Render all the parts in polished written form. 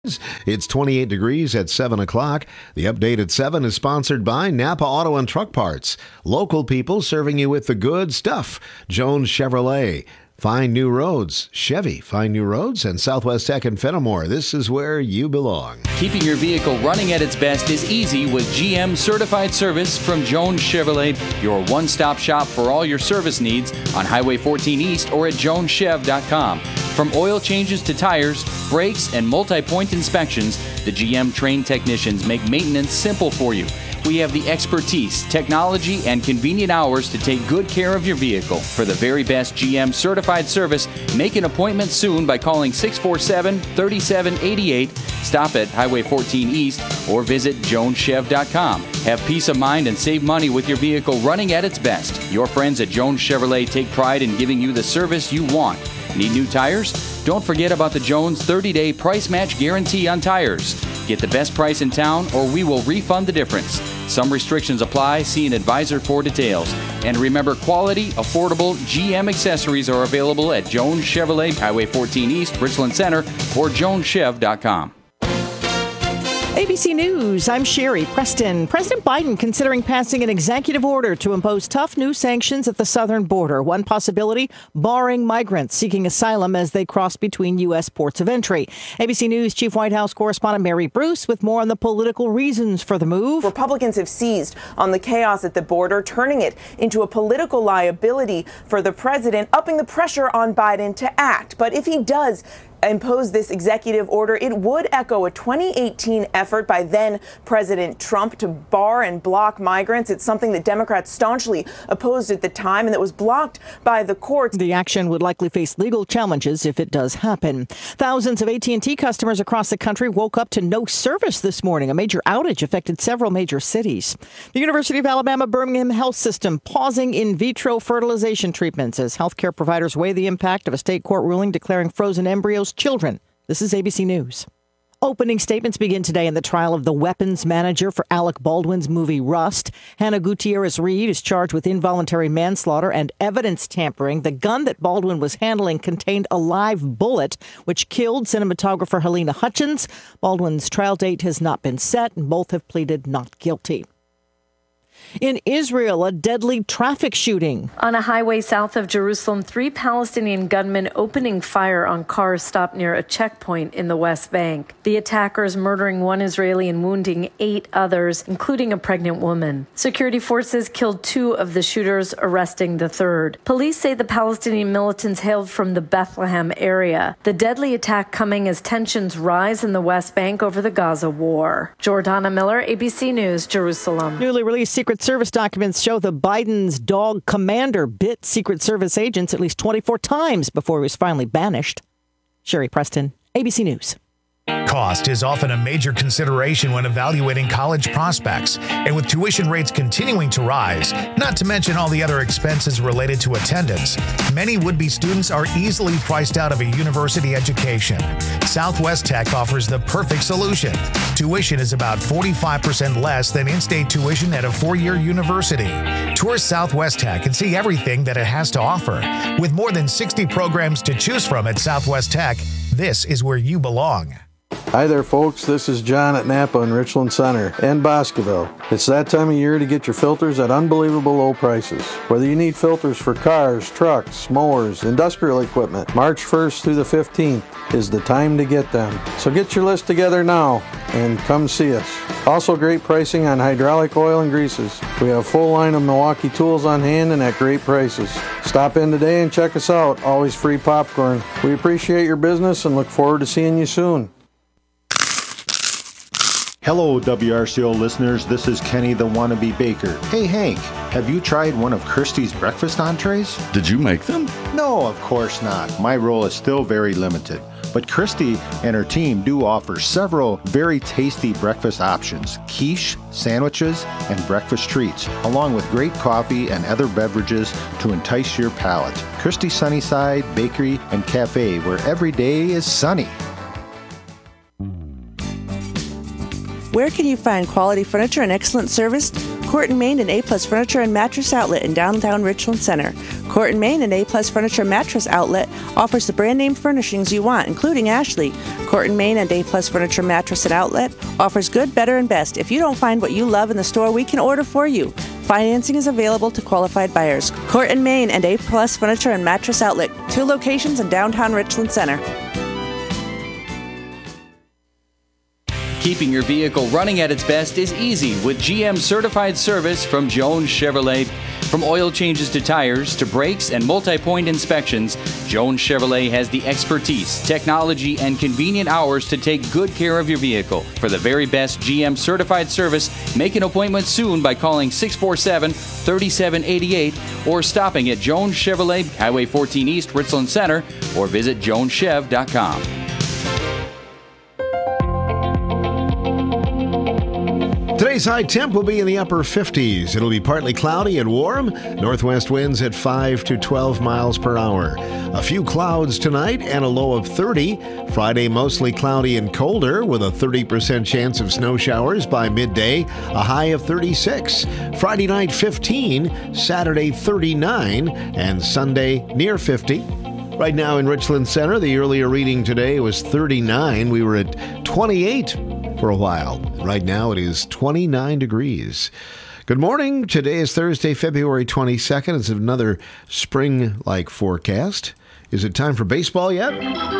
It's 28 degrees at 7 o'clock. The update at 7 is sponsored by Napa Auto and Truck Parts. Local people serving you with the good stuff. Jones Chevrolet. Find new roads. Chevy. Find new roads. And Southwest Tech and Fenimore. This is where you belong. Keeping your vehicle running at its best is easy with GM Certified Service from Jones Chevrolet, your one-stop shop for all your service needs on Highway 14 East or at joneschev.com. From oil changes to tires, brakes, and multi-point inspections, the GM trained technicians make maintenance simple for you. We have the expertise, technology, and convenient hours to take good care of your vehicle. For the very best GM certified service, make an appointment soon by calling 647-3788, stop at Highway 14 East, or visit joneschev.com. Have peace of mind and save money with your vehicle running at its best. Your friends at Jones Chevrolet take pride in giving you the service you want. Need new tires? Don't forget about the Jones 30-day price match guarantee on tires. Get the best price in town or we will refund the difference. Some restrictions apply. See an advisor for details. And remember, quality, affordable GM accessories are available at Jones Chevrolet, Highway 14 East, Richland Center, or joneschev.com. ABC News, I'm Sherry Preston. President Biden considering passing an executive order to impose tough new sanctions at the southern border. One possibility, barring migrants seeking asylum as they cross between U.S. ports of entry. ABC News Chief White House correspondent Mary Bruce with more on the political reasons for the move. Republicans have seized on the chaos at the border, turning it into a political liability for the president, upping the pressure on Biden to act. But if he does impose this executive order, it would echo a 2018 effort by then President Trump to bar and block migrants. It's something that Democrats staunchly opposed at the time and that was blocked by the courts. The action would likely face legal challenges if it does happen. Thousands of AT&T customers across the country woke up to no service this morning. A major outage affected several major cities. The University of Alabama Birmingham Health System pausing in vitro fertilization treatments as healthcare providers weigh the impact of a state court ruling declaring frozen embryos children. This is ABC News. Opening statements begin today in the trial of the weapons manager for Alec Baldwin's movie Rust. Hannah Gutierrez-Reed is charged with involuntary manslaughter and evidence tampering. The gun that Baldwin was handling contained a live bullet, which killed cinematographer Helena Hutchins. Baldwin's trial date has not been set, and both have pleaded not guilty. In Israel, a deadly traffic shooting. On a highway south of Jerusalem, 3 Palestinian gunmen opening fire on cars stopped near a checkpoint in the West Bank. The attackers murdering 1 Israeli and wounding 8 others, including a pregnant woman. Security forces killed 2 of the shooters, arresting the 3rd. Police say the Palestinian militants hailed from the Bethlehem area. The deadly attack coming as tensions rise in the West Bank over the Gaza war. Jordana Miller, ABC News, Jerusalem. Newly released Secret Service documents show the Biden's dog commander bit Secret Service agents at least 24 times before he was finally banished. Sherry Preston, ABC News. Cost is often a major consideration when evaluating college prospects, and with tuition rates continuing to rise, not to mention all the other expenses related to attendance, many would-be students are easily priced out of a university education. Southwest Tech offers the perfect solution. Tuition is about 45% less than in-state tuition at a 4-year university. Tour Southwest Tech and see everything that it has to offer. With more than 60 programs to choose from at Southwest Tech, this is where you belong. Hi there, folks. This is John at Napa in Richland Center and Boscoville. It's that time of year to get your filters at unbelievable low prices. Whether you need filters for cars, trucks, mowers, industrial equipment, March 1st through the 15th is the time to get them. So get your list together now and come see us. Also great pricing on hydraulic oil and greases. We have a full line of Milwaukee tools on hand and at great prices. Stop in today and check us out. Always free popcorn. We appreciate your business and look forward to seeing you soon. Hello, WRCO listeners. This is Kenny the Wannabe Baker. Hey, Hank, have you tried one of Kirsty's breakfast entrees? Did you make them? No, of course not. My role is still very limited. But Kirsty and her team do offer several very tasty breakfast options, quiche, sandwiches, and breakfast treats, along with great coffee and other beverages to entice your palate. Kirsty Sunnyside Bakery and Cafe, where every day is sunny. Where can you find quality furniture and excellent service? Court & Main and A-Plus Furniture and Mattress Outlet in downtown Richland Center. Court & Main and A-Plus Furniture Mattress Outlet offers the brand name furnishings you want, including Ashley. Court & Main and A-Plus Furniture Mattress and Outlet offers good, better, and best. If you don't find what you love in the store, we can order for you. Financing is available to qualified buyers. Court & Main and A-Plus Furniture and Mattress Outlet, 2 locations in downtown Richland Center. Keeping your vehicle running at its best is easy with GM certified service from Jones Chevrolet. From oil changes to tires to brakes and multi-point inspections, Jones Chevrolet has the expertise, technology, and convenient hours to take good care of your vehicle. For the very best GM certified service, make an appointment soon by calling 647-3788 or stopping at Jones Chevrolet, Highway 14 East, Richland Center, or visit joneschev.com. Today's high temp will be in the upper 50s. It'll be partly cloudy and warm. Northwest winds at 5 to 12 miles per hour. A few clouds tonight and a low of 30. Friday mostly cloudy and colder with a 30% chance of snow showers by midday. A high of 36. Friday night 15. Saturday 39. And Sunday near 50. Right now in Richland Center, the earlier reading today was 39. We were at 28 for a while. Right now it is 29 degrees. Good morning. Today is Thursday, February 22nd. It's another spring-like forecast. Is it time for baseball yet?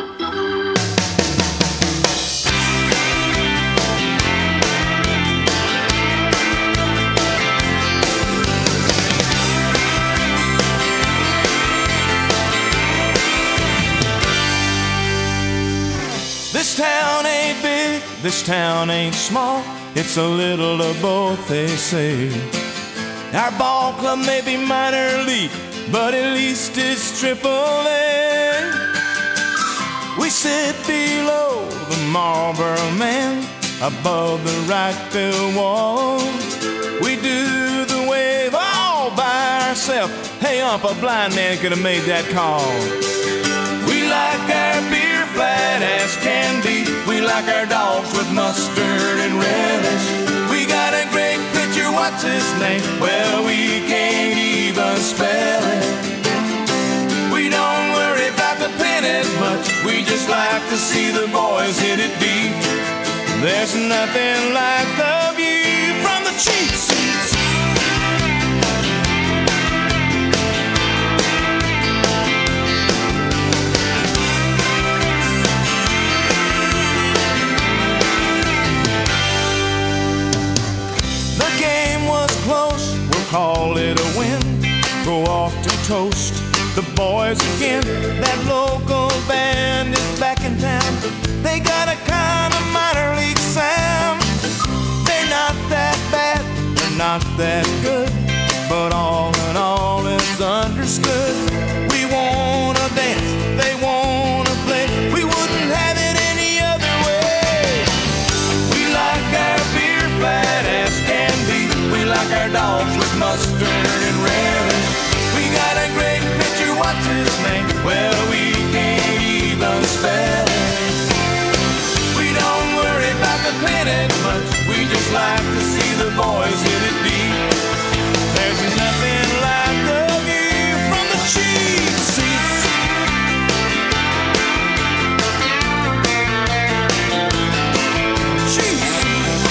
This town ain't big, this town ain't small. It's a little of both, they say. Our ball club may be minor league, but at least it's Triple-A. We sit below the Marlboro Man, above the right field wall. We do the wave all by ourselves. Hey, ump, a blind man could have made that call. We like our beer flat as can be. We like our dogs with mustard and relish. We got a great pitcher, what's his name? Well, we can't even spell it. We don't worry about the pennant much. We just like to see the boys hit it deep. There's nothing like the view from the cheap seats. Call it a win, go off to toast the boys again. That local band is back in town. They got a kind of minor league sound. They're not that bad, they're not that good, but all in all it's understood. We wanna dance, they wanna play. We wouldn't have it any other way. We like our beer flat as can be. We like our dogs with mustard and relish. We got a great pitcher, what's his name? Well, we can't even spell it. We don't worry about the pennant much. We just like to see the boys hit it deep. There's nothing like the view from the cheap seats. Cheap seats.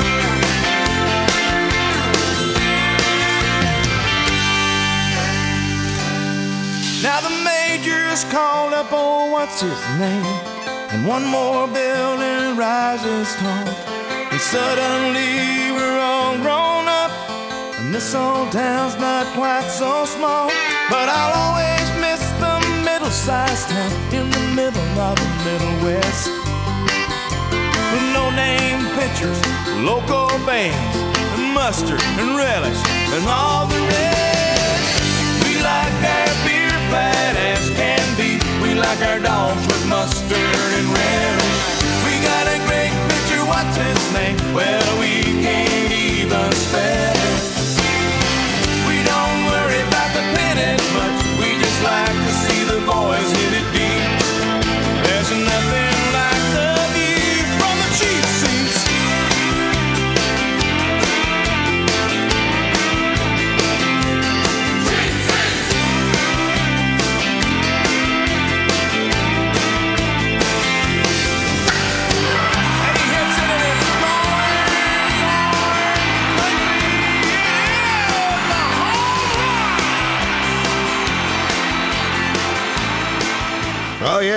Now the majors called up, oh, what's his name? And one more building rises tall. And suddenly we're all grown up, and this old town's not quite so small. But I'll always miss the middle-sized town in the middle of the Middle West, with no-name pitchers, local bands, and mustard and relish, and all the rest. We like our beer flat as can be. We like our dogs with mustard and relish. We got a great pitcher, what's his name? Well, we can't even spell it. We don't worry about the pennant much. We just like to see the boys hit it deep. There's nothing like the view from the cheap seats.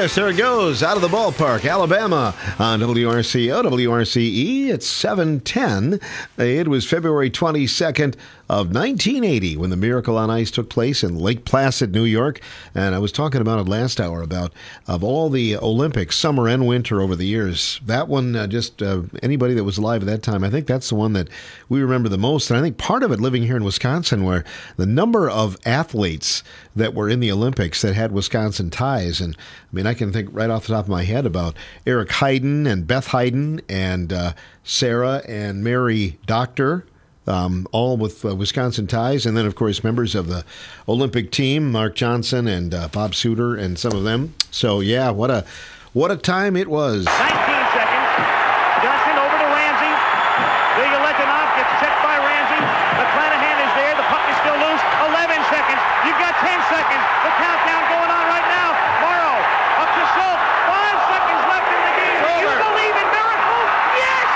course, there it goes, out of the ballpark, Alabama, on WRCO, WRCE. It's 7:10. It was February 22nd of 1980 when the Miracle on Ice took place in Lake Placid, New York. And I was talking about it last hour, about of all the Olympics, summer and winter over the years. That one, anybody that was alive at that time, I think that's the one that we remember the most. And I think part of it living here in Wisconsin, where the number of athletes that were in the Olympics that had Wisconsin ties. And I mean, I can think right off the top of my head about Eric Heiden and Beth Heiden and Sarah and Mary Doctor, all with Wisconsin ties. And then, of course, members of the Olympic team, Mark Johnson and Bob Suter and some of them. So, yeah, what a time it was. 19 seconds. Johnson over to Ramsey. Letonov gets checked by Ramsey. McClanahan is there. The puck is still loose. 11 seconds. You've got 10 seconds. The countdown going on right now. Morrow up to Schultz. 5 seconds left in the game. Do you believe in miracles? Yes!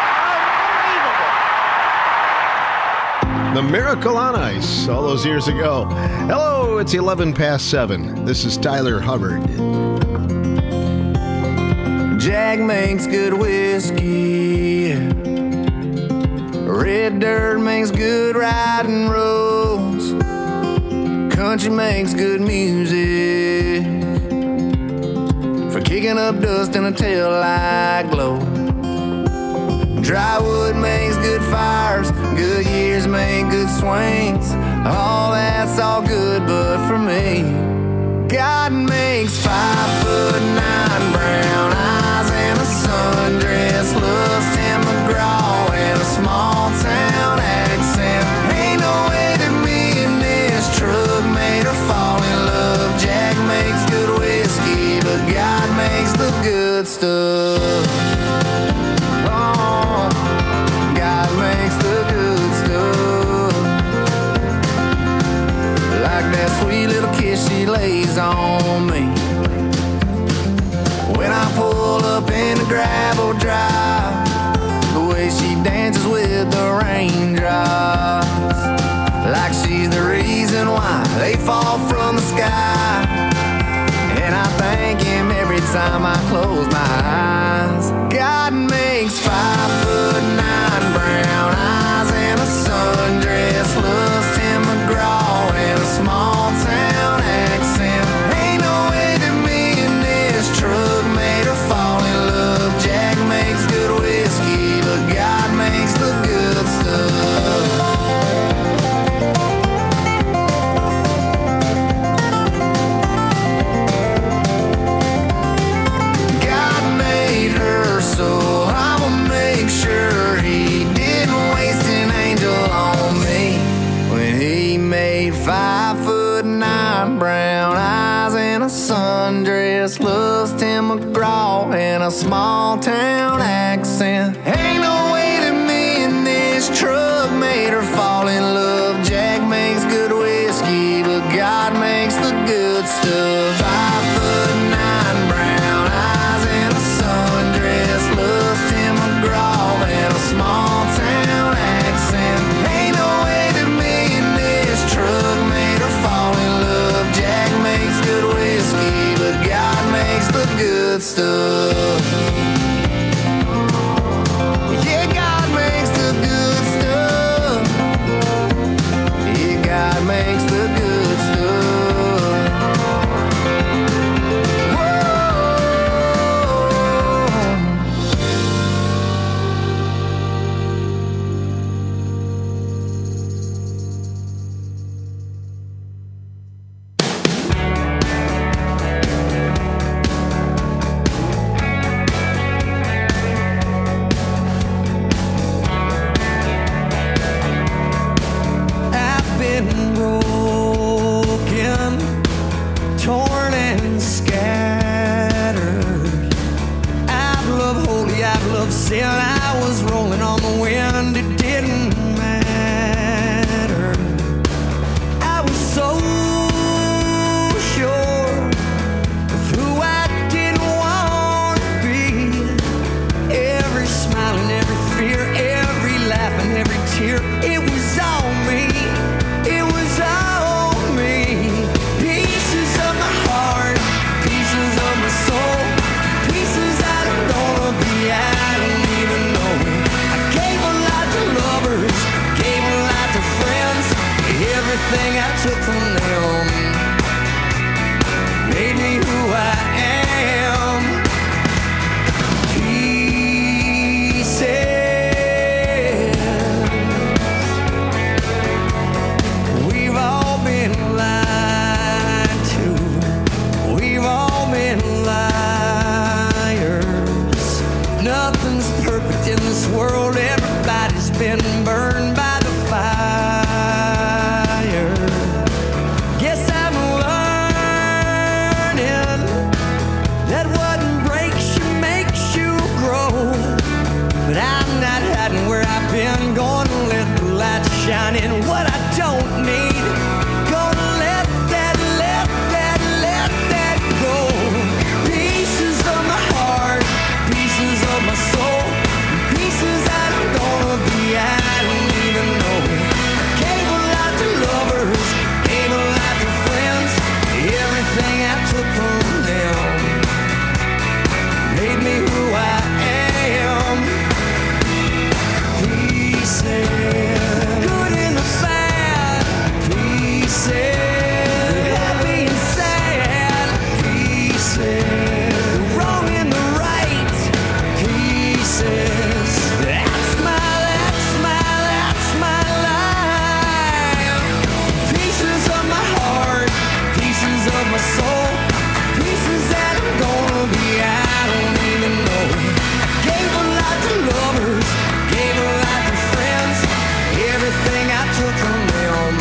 Unbelievable. The Miracle on Ice, all those years ago. Hello, it's 11 past 7. This is Tyler Hubbard. Jack makes good whiskey. Red dirt makes good riding roads. Country makes good music for kicking up dust in a taillight glow. Dry wood makes good fires. Good years make good swings. All that's all good, but for me, God makes 5'9" brown eyes and a sundress, loves Tim McGraw and a small town accent. Ain't no way that me and this truck made her fall in love. Jack makes good whiskey, but God makes the good stuff. Oh, God makes the good stuff. Like that sweet little kiss she lays on me when I pull up in the gravel drive, the way she dances with the raindrops, like she's the reason why they fall from the sky. And I thank him every time I close my eyes. God makes 5'9" brown eyes and a sundress, loves Tim McGraw and a small town accent. Ain't no way that me and this truck made her fall in love. Jack makes good whiskey, but God makes the good stuff. God made her, so I'ma make sure he didn't waste an angel on me when he made 5'9" brown eyes and a sundress, loves Tim McGraw and a small town accent. Ain't no way that me and this truck made her fall in love. Jack makes good whiskey, but God makes the good stuff. 5'9" brown eyes and a sundress, loves Tim McGraw and a small town accent. Ain't no way that me and this truck made her fall in love. Jack makes good whiskey, but God makes the good stuff. Yeah, God makes the good stuff. Yeah, God makes the good stuff. I've been broken, torn and scattered. I've loved holy, I've loved sin. I was rolling on the wind, it didn't matter. I was so sure of who I didn't want to be. Every smile and every fear, every laugh and every tear, it was all me. It was all me. Pieces of my heart, pieces of my soul. perfect in this world. Everybody's been burned by the fire. Guess I'm learning that what breaks you makes you grow. But I'm not hiding where I've been. Gonna let the light shine in what I don't need. Gonna let that go. Pieces of my heart, pieces of my soul, pieces I don't gonna be, I don't even know. Gave a lot to lovers, gave a lot to friends. Everything I took from them made me who I am. Pieces, good in the bad, pieces, happy and sad, pieces, wrong and the right, pieces. That's my life. Pieces of my heart, pieces of my soul, pieces that I'm gonna be, I don't even know. Gave a lot to lovers, gave a lot to friends. Everything I took from them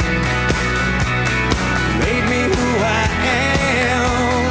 made me who I am.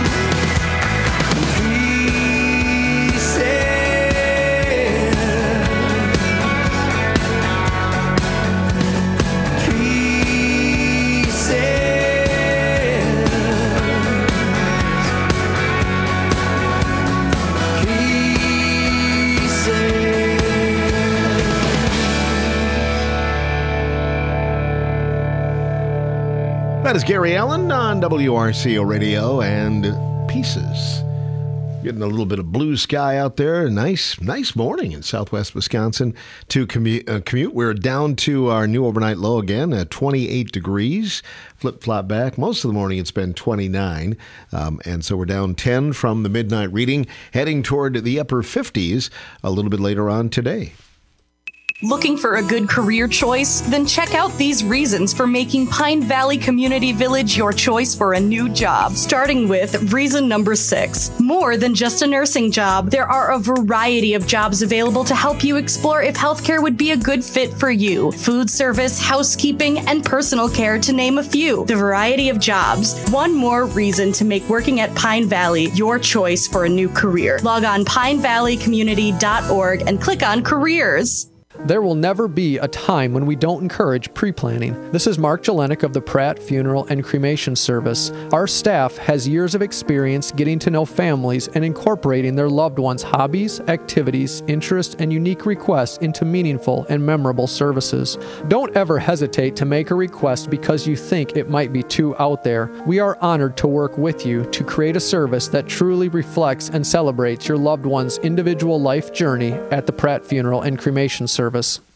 That is Gary Allen on WRCO Radio and Pieces. Getting a little bit of blue sky out there. Nice morning in southwest Wisconsin to commute. We're down to our new overnight low again at 28 degrees. Flip-flop back. Most of the morning it's been 29. And so we're down 10 from the midnight reading, heading toward the upper 50s a little bit later on today. Looking for a good career choice? Then check out these reasons for making Pine Valley Community Village your choice for a new job. Starting with reason number 6. More than just a nursing job, there are a variety of jobs available to help you explore if healthcare would be a good fit for you. Food service, housekeeping, and personal care, to name a few. The variety of jobs. One more reason to make working at Pine Valley your choice for a new career. Log on pinevalleycommunity.org and click on careers. There will never be a time when we don't encourage pre-planning. This is Mark Jelenik of the Pratt Funeral and Cremation Service. Our staff has years of experience getting to know families and incorporating their loved ones' hobbies, activities, interests, and unique requests into meaningful and memorable services. Don't ever hesitate to make a request because you think it might be too out there. We are honored to work with you to create a service that truly reflects and celebrates your loved one's individual life journey at the Pratt Funeral and Cremation Service.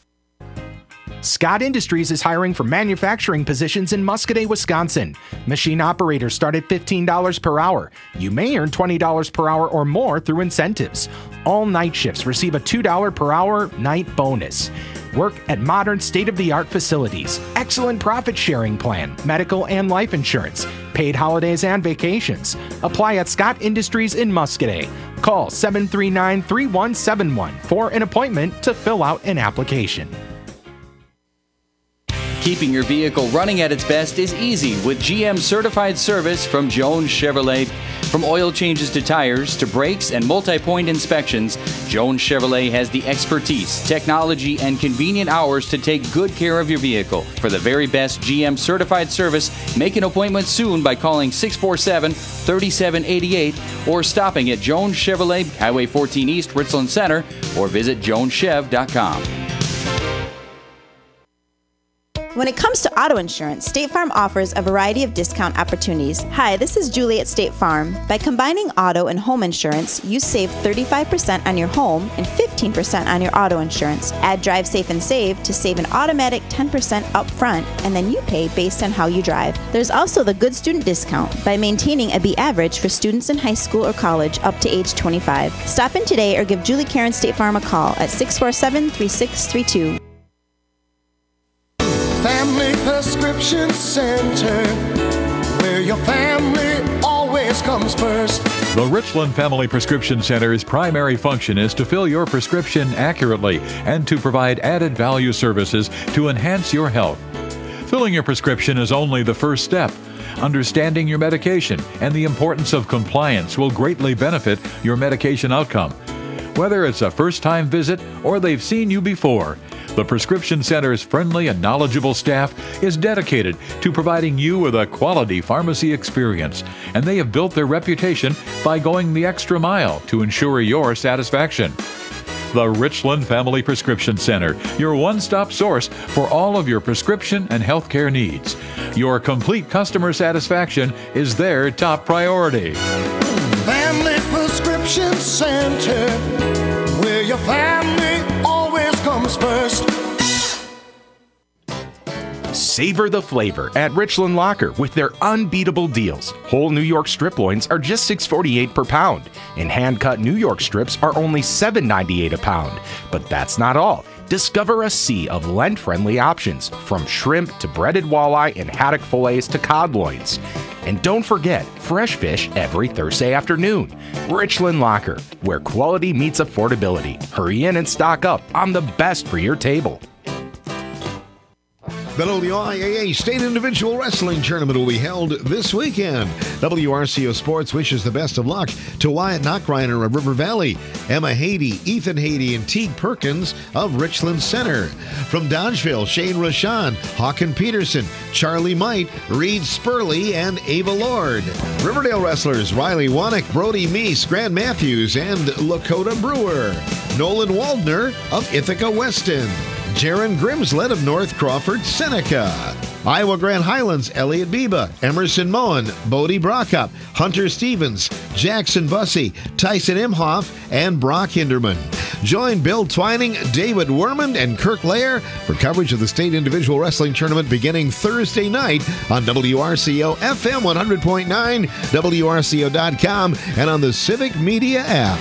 Scott Industries is hiring for manufacturing positions in Muscoda, Wisconsin. Machine operators start at $15 per hour. You may earn $20 per hour or more through incentives. All night shifts receive a $2 per hour night bonus. Work at modern state-of-the-art facilities. Excellent profit sharing plan, medical and life insurance, paid holidays and vacations. Apply at Scott Industries in Muscoda. Call 739-3171 for an appointment to fill out an application. Keeping your vehicle running at its best is easy with GM certified service from Jones Chevrolet. From oil changes to tires to brakes and multi-point inspections, Jones Chevrolet has the expertise, technology, and convenient hours to take good care of your vehicle. For the very best GM certified service, make an appointment soon by calling 647-3788 or stopping at Jones Chevrolet, Highway 14 East, Richland Center, or visit joneschev.com. When it comes to auto insurance, State Farm offers a variety of discount opportunities. Hi, this is Julie at State Farm. By combining auto and home insurance, you save 35% on your home and 15% on your auto insurance. Add Drive Safe and Save to save an automatic 10% up front, and then you pay based on how you drive. There's also the Good Student Discount by maintaining a B average for students in high school or college up to age 25. Stop in today or give Julie Karen State Farm a call at 647-3632. Family Prescription Center, where your family always comes first. The Richland Family Prescription Center's primary function is to fill your prescription accurately and to provide added value services to enhance your health. Filling your prescription is only the first step. Understanding your medication and the importance of compliance will greatly benefit your medication outcome. Whether it's a first-time visit or they've seen you before, the Prescription Center's friendly and knowledgeable staff is dedicated to providing you with a quality pharmacy experience, and they have built their reputation by going the extra mile to ensure your satisfaction. The Richland Family Prescription Center, your one-stop source for all of your prescription and healthcare needs. Your complete customer satisfaction is their top priority. Family Prescription Center, where your family always comes first. Savor the flavor at Richland Locker with their unbeatable deals. Whole New York strip loins are just $6.48 per pound, and hand-cut New York strips are only $7.98 a pound. But that's not all. Discover a sea of Lent-friendly options, from shrimp to breaded walleye and haddock fillets to cod loins. And don't forget, fresh fish every Thursday afternoon. Richland Locker, where quality meets affordability. Hurry in and stock up on the best for your table. The WIAA State Individual Wrestling Tournament will be held this weekend. WRCO Sports wishes the best of luck to Wyatt Knockreiner of River Valley, Emma Haedy, Ethan Haedy, and Teague Perkins of Richland Center. From Dodgeville, Shane Rashawn, Hawken Peterson, Charlie Might, Reed Spurley, and Ava Lord. Riverdale wrestlers Riley Wannick, Brody Meese, Grant Matthews, and Lakota Brewer. Nolan Waldner of Ithaca Weston. Jaron Grimslett of North Crawford, Seneca. Iowa Grand Highlands, Elliot Biba, Emerson Moen, Bodie Brockup, Hunter Stevens, Jackson Bussey, Tyson Imhoff, and Brock Hinderman. Join Bill Twining, David Werman, and Kirk Lair for coverage of the State Individual Wrestling Tournament beginning Thursday night on WRCO FM 100.9, WRCO.com, and on the Civic Media app.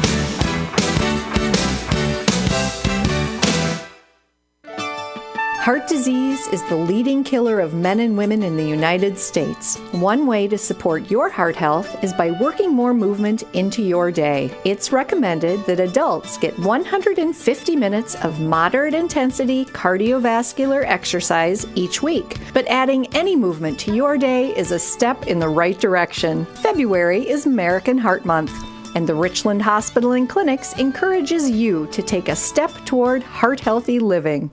Heart disease is the leading killer of men and women in the United States. One way to support your heart health is by working more movement into your day. It's recommended that adults get 150 minutes of moderate intensity cardiovascular exercise each week. But adding any movement to your day is a step in the right direction. February is American Heart Month, and the Richland Hospital and Clinics encourages you to take a step toward heart-healthy living.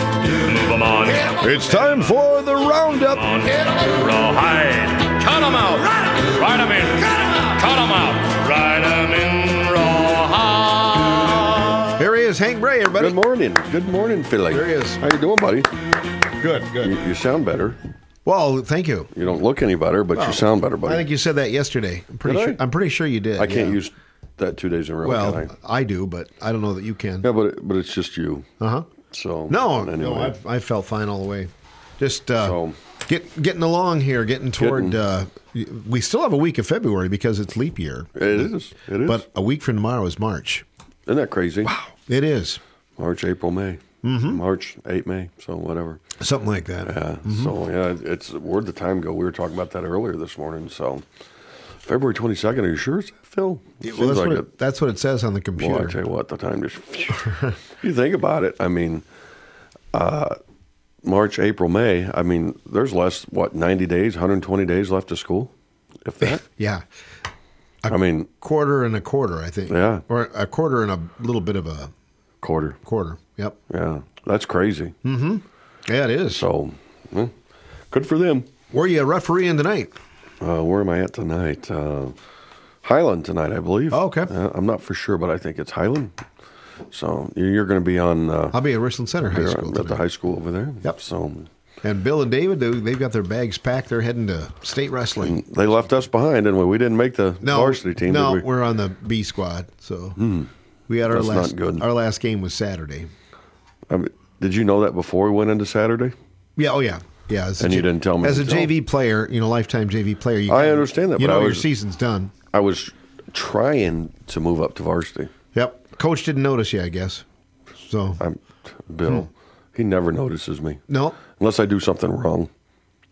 It's time for the Roundup. Rawhide. Cut them out. Ride them in. Cut them out. Ride them in rawhide. Here he is, Hank Bray, everybody. Good morning. Good morning, Philly. There he is. How you doing, buddy? Good. You sound better. Well, thank you. You don't look any better, but you sound better, buddy. I think you said that yesterday. I'm pretty sure you did. I can't use that 2 days in a row. Well, I do, but I don't know that you can. Yeah, but it's just you. Uh-huh. So no, I felt fine all the way. Just getting along here, getting toward. We still have a week of February because it's leap year. It is. But a week from tomorrow is March. Isn't that crazy? Wow, it is. March, April, May. Mm-hmm. March, 8 May. So whatever. Something like that. Yeah. Mm-hmm. So it's where'd the time go? We were talking about that earlier this morning. So February 22nd. Are you sure, Phil? Well, that's what it says on the computer. Well, I tell you what, the time just. You think about it. I mean, March, April, May. I mean, there's less. 90 days, 120 days left of school, if that. Yeah. Quarter and a quarter, I think. Yeah. Or a quarter and a little bit of a quarter. Yep. Yeah, that's crazy. Mm-hmm. Yeah, it is. So, good for them. Where are you refereeing tonight? Where am I at tonight? Highland tonight, I believe. Oh, okay. I'm not for sure, but I think it's Highland. So you're going to be on. I'll be at Richland Center High School at the high school over there. Yep. So, and Bill and David, they've got their bags packed. They're heading to state wrestling. They left us behind, didn't we? We didn't make the varsity team. No, did we? We're on the B squad. So we had not good. Our last game was Saturday. Did you know that before we went into Saturday? Yeah. Oh yeah. Yeah. And you didn't tell me. As a JV player, lifetime JV player, I understand that. You but your season's done. I was trying to move up to varsity. Yep. Coach didn't notice you, I guess. So Bill, he never notices me. No. Unless I do something wrong.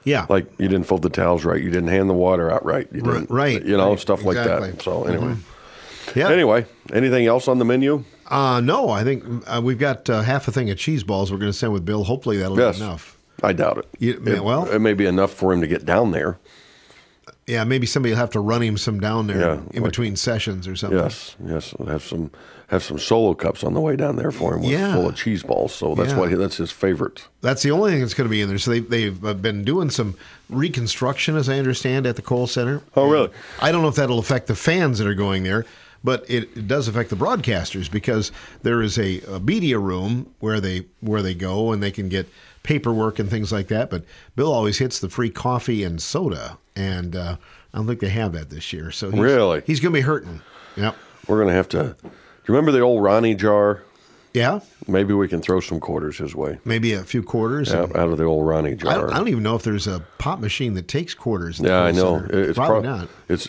Yeah. Like you didn't fold the towels right. You didn't hand the water out right. You didn't, right. Stuff like Exactly. that. So anyway. Yeah. Anyway, anything else on the menu? No, I think we've got half a thing of cheese balls we're going to send with Bill. Hopefully that'll be enough. I doubt it. It may be enough for him to get down there. Yeah, maybe somebody will have to run him some down there in between sessions or something. Yes. Have some Solo cups on the way down there for him full of cheese balls. So that's his favorite. That's the only thing that's going to be in there. So they've been doing some reconstruction, as I understand, at the Kohl Center. Oh, really? I don't know if that'll affect the fans that are going there, but it does affect the broadcasters because there is a media room where they go and they can get paperwork and things like that. But Bill always hits the free coffee and soda, and I don't think they have that this year. So he's going to be hurting. Yep. We're going to have to. Do you remember the old Ronnie jar? Yeah. Maybe we can throw some quarters his way. Maybe a few quarters. Out of the old Ronnie jar. I don't even know if there's a pop machine that takes quarters. Yeah, I know. It's probably not.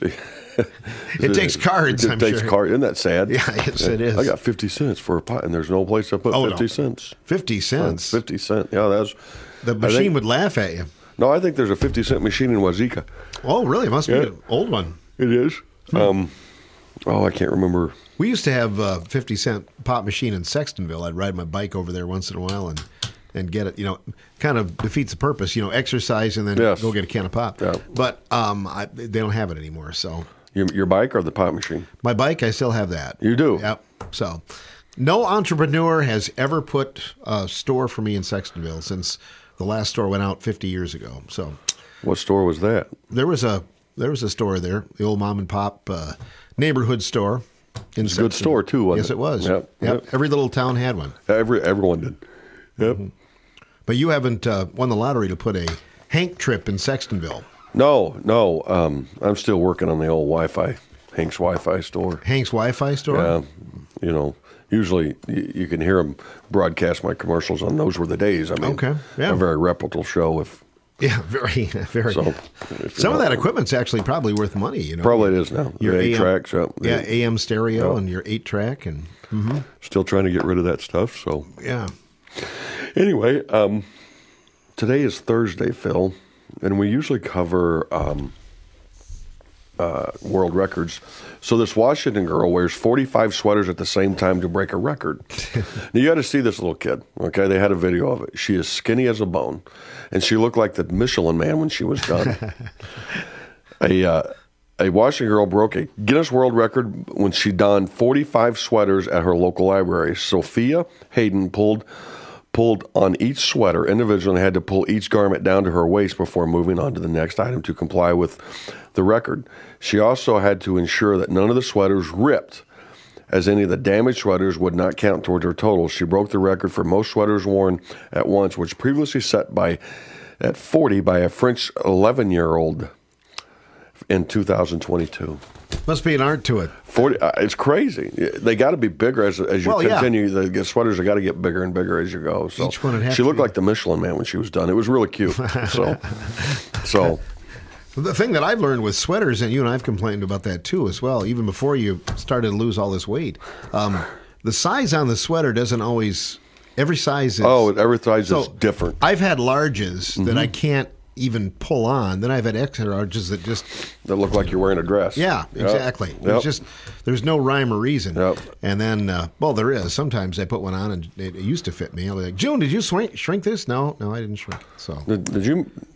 It takes cards, It takes cards. Isn't that sad? Yeah, yes, it is. I got 50 cents for a pot, and there's no place to put 50 cents. 50 cents? 50 cents. Yeah, that's... The machine would laugh at you. No, I think there's a 50-cent machine in Wazeeka. Oh, really? It must be an old one. It is. I can't remember. We used to have a 50-cent pop machine in Sextonville. I'd ride my bike over there once in a while and get it. Kind of defeats the purpose. Exercise and then go get a can of pop. Yeah. But they don't have it anymore. So your bike or the pop machine? My bike, I still have that. You do? Yep. So no entrepreneur has ever put a store for me in Sextonville since the last store went out 50 years ago. So what store was that? There was a store there, the old mom and pop neighborhood store. It's a good store too, wasn't it? Yes, it was. Yep. Every little town had one. Everyone did. Yep. Mm-hmm. But you haven't won the lottery to put a Hank trip in Sextonville. No. I'm still working on the old Wi-Fi, Hank's Wi-Fi store. Hank's Wi-Fi store? Yeah. Usually you can hear them broadcast my commercials on Those Were the Days. I mean, a very reputable show. Yeah, very. So, some of that equipment's actually probably worth money. Probably it is now. Your 8-tracks. Yeah, AM stereo and your 8-track. And still trying to get rid of that stuff. So yeah. Anyway, today is Thursday, Phil, and we usually cover world records. So this Washington girl wears 45 sweaters at the same time to break a record. Now you got to see this little kid. Okay, they had a video of it. She is skinny as a bone, and she looked like the Michelin Man when she was done. A Washington girl broke a Guinness World Record when she donned 45 sweaters at her local library. Sophia Hayden pulled on each sweater individually and had to pull each garment down to her waist before moving on to the next item to comply with the record. She also had to ensure that none of the sweaters ripped, as any of the damaged sweaters would not count toward her total. She broke the record for most sweaters worn at once, which previously set at 40 by a French 11-year-old in 2022. Must be an art to it. 40. It's crazy. They got to be bigger as you continue. Yeah. The sweaters have got to get bigger and bigger as you go. So each one would have she looked like the Michelin Man when she was done. It was really cute. So the thing that I've learned with sweaters, and you and I've complained about that too as well, even before you started to lose all this weight, the size on the sweater doesn't always. Every size is. Oh, every size is different. I've had larges that I can't even pull on. Then I've had extra larges that look like you're wearing a dress. Yeah, exactly. Yep. There's no rhyme or reason. Yep. And then, there is. Sometimes I put one on and it used to fit me. I'll be like, June, did you shrink this? No, I didn't shrink. So did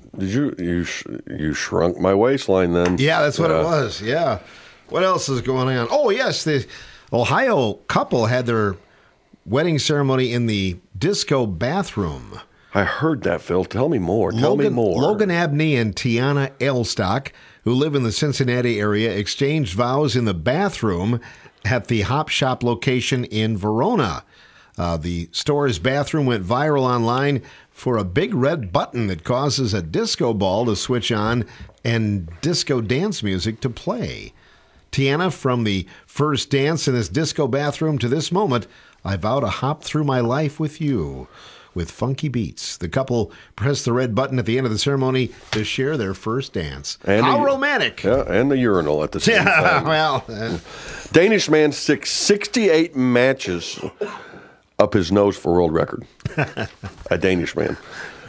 you shrunk my waistline then? Yeah, that's what it was. Yeah. What else is going on? Oh yes, the Ohio couple had their wedding ceremony in the disco bathroom. I heard that, Phil. Tell me more. Logan Abney and Tiana Ailstock, who live in the Cincinnati area, exchanged vows in the bathroom at the Hop Shop location in Verona. The store's bathroom went viral online for a big red button that causes a disco ball to switch on and disco dance music to play. Tiana, from the first dance in this disco bathroom to this moment, I vow to hop through my life with you. With funky beats. The couple pressed the red button at the end of the ceremony to share their first dance. How romantic! Yeah, and the urinal at the same time. Well, Danish man 68 matches up his nose for world record. A Danish man.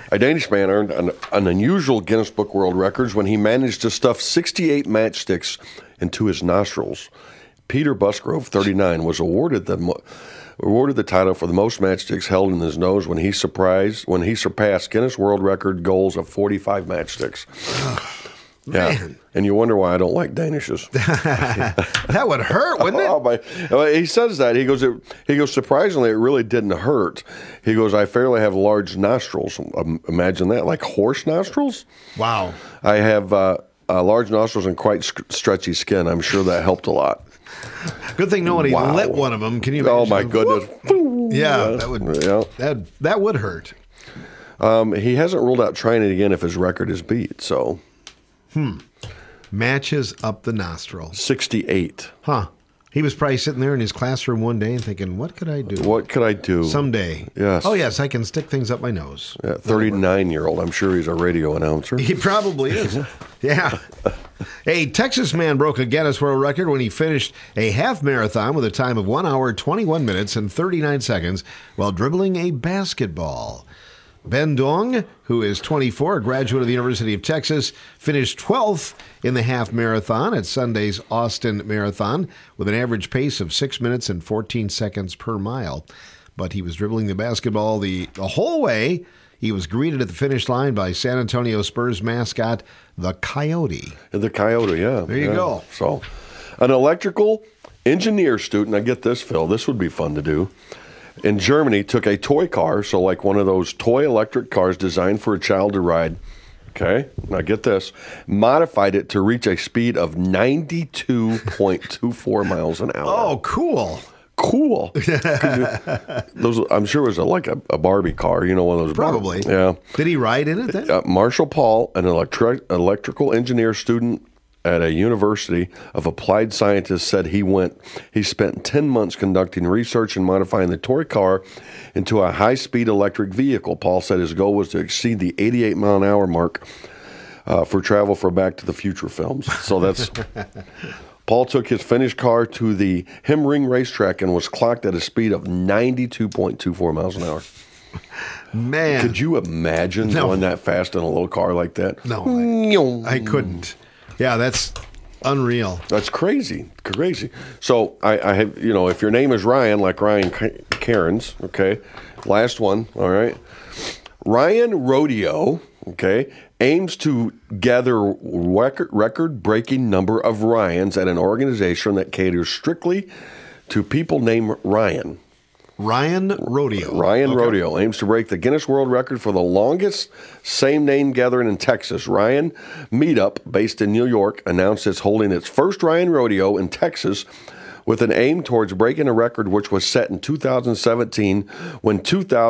A Danish man earned an unusual Guinness Book World Records when he managed to stuff 68 matchsticks into his nostrils. Peter Busgrove, 39, was awarded the title for the most matchsticks held in his nose when he surpassed Guinness World Record goals of 45 matchsticks. Man. And you wonder why I don't like Danishes. That would hurt, wouldn't it? He says that. He goes, surprisingly, it really didn't hurt. He goes, I fairly have large nostrils. Imagine that, like horse nostrils? Wow. I have large nostrils and quite stretchy skin. I'm sure that helped a lot. Good thing nobody lit one of them. Can you imagine? Oh, my goodness. Yeah, that would hurt. He hasn't ruled out trying it again if his record is beat, so... Matches up the nostril. 68. Huh. He was probably sitting there in his classroom one day and thinking, what could I do? What could I do? Someday. Yes. Oh, yes, I can stick things up my nose. Yeah, 39-year-old. I'm sure he's a radio announcer. He probably is. Yeah. A Texas man broke a Guinness World Record when he finished a half marathon with a time of 1 hour, 21 minutes, and 39 seconds while dribbling a basketball. Ben Dong, who is 24, a graduate of the University of Texas, finished 12th in the half marathon at Sunday's Austin Marathon with an average pace of 6 minutes and 14 seconds per mile. But he was dribbling the basketball the whole way. He was greeted at the finish line by San Antonio Spurs mascot, the Coyote. The Coyote, yeah. There you go. So, an electrical engineer student, I get this, Phil, this would be fun to do. In Germany, took a toy car, so like one of those toy electric cars designed for a child to ride. Okay, now get this. Modified it to reach a speed of 92.24 miles an hour. Oh, cool. Cool. I'm sure it was like a Barbie car, one of those. Probably. Yeah. Did he ride in it then? Marshall Paul, an electrical engineer student at a University of Applied Scientists, said he spent 10 months conducting research and modifying the toy car into a high-speed electric vehicle. Paul said his goal was to exceed the 88-mile-an-hour mark for travel for Back to the Future films. So that's... Paul took his finished car to the Hemring racetrack and was clocked at a speed of 92.24 miles an hour. Man. Could you imagine going that fast in a little car like that? No, I couldn't. Yeah, that's unreal. That's crazy. So I have, if your name is Ryan, like Ryan Cairns, okay, last one, all right. Ryan Rodeo, okay, aims to gather record-breaking number of Ryans at an organization that caters strictly to people named Ryan. Ryan Rodeo. Rodeo aims to break the Guinness World Record for the longest same-name gathering in Texas. Ryan Meetup, based in New York, announced it's holding its first Ryan Rodeo in Texas with an aim towards breaking a record which was set in 2017 when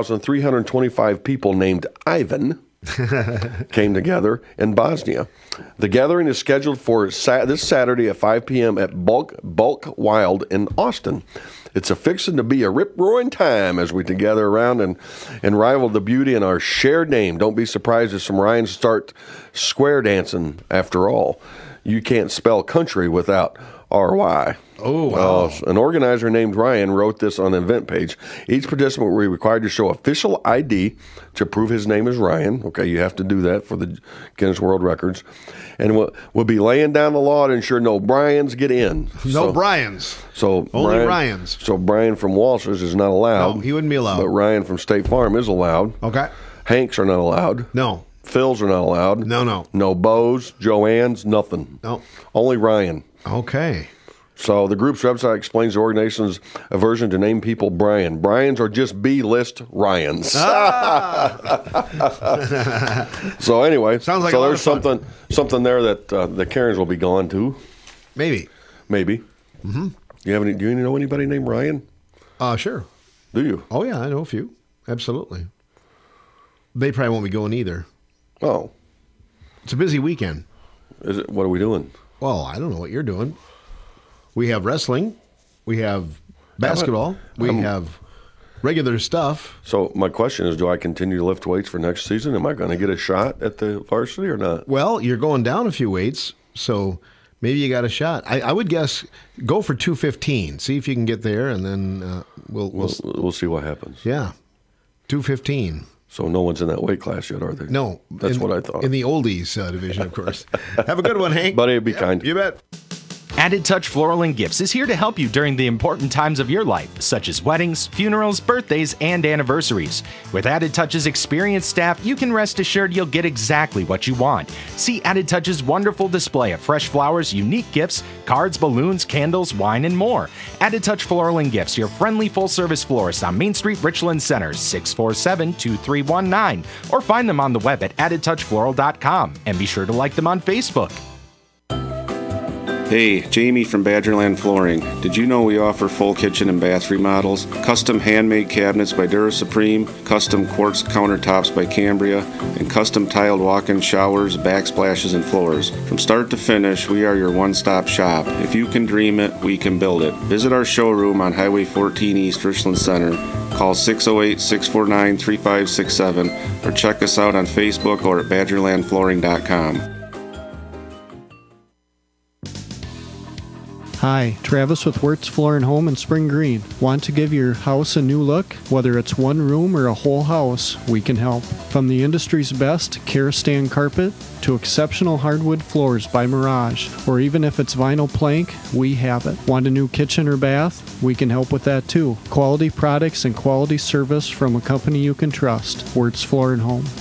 2,325 people named Ivan came together in Bosnia. The gathering is scheduled for this Saturday at 5 p.m. at Bulk Wild in Austin. It's fixing to be a rip-roaring time as we gather around and rival the beauty in our shared name. Don't be surprised if some Ryans start square dancing after all. You can't spell country without R-Y. Oh, wow. An organizer named Ryan wrote this on the event page. Each participant will be required to show official ID to prove his name is Ryan. Okay, you have to do that for the Guinness World Records. And we'll be laying down the law to ensure no Bryans get in. No Bryans. So only Ryans. So Brian from Walsh's is not allowed. No, he wouldn't be allowed. But Ryan from State Farm is allowed. Okay. Hanks are not allowed. No. Phil's are not allowed. No. No Bo's, Joanne's, nothing. No. Only Ryan. Okay. So the group's website explains the organization's aversion to name people Brian. Bryans are just B-list Ryans. So anyway, sounds like there's something there that the Cairns will be gone to. Maybe. Mm-hmm. Do you know anybody named Ryan? Sure. Do you? Oh yeah, I know a few. Absolutely. They probably won't be going either. Oh. It's a busy weekend. Is it? What are we doing? Well, I don't know what you're doing. We have wrestling. We have basketball. We have regular stuff. So my question is, do I continue to lift weights for next season? Am I going to get a shot at the varsity or not? Well, you're going down a few weights, so maybe you got a shot. I would guess go for 215. See if you can get there, and then we'll see what happens. Yeah, 215. So no one's in that weight class yet, are they? No. That's what I thought. In the oldies division, of course. Have a good one, Hank. Buddy, be kind. You bet. Added Touch Floral and Gifts is here to help you during the important times of your life, such as weddings, funerals, birthdays, and anniversaries. With Added Touch's experienced staff, you can rest assured you'll get exactly what you want. See Added Touch's wonderful display of fresh flowers, unique gifts, cards, balloons, candles, wine, and more. Added Touch Floral and Gifts, your friendly full-service florist on Main Street, Richland Center, 647-2319. Or find them on the web at addedtouchfloral.com. And be sure to like them on Facebook. Hey, Jamie from Badgerland Flooring. Did you know we offer full kitchen and bath remodels, custom handmade cabinets by Dura Supreme, custom quartz countertops by Cambria, and custom tiled walk-in showers, backsplashes, and floors? From start to finish, we are your one-stop shop. If you can dream it, we can build it. Visit our showroom on Highway 14 East, Richland Center. Call 608-649-3567 or check us out on Facebook or at badgerlandflooring.com. Hi, Travis with Wirtz Floor and Home in Spring Green. Want to give your house a new look? Whether it's one room or a whole house, we can help. From the industry's best Karastan carpet to exceptional hardwood floors by Mirage, or even if it's vinyl plank, we have it. Want a new kitchen or bath? We can help with that too. Quality products and quality service from a company you can trust. Wirtz Floor and Home.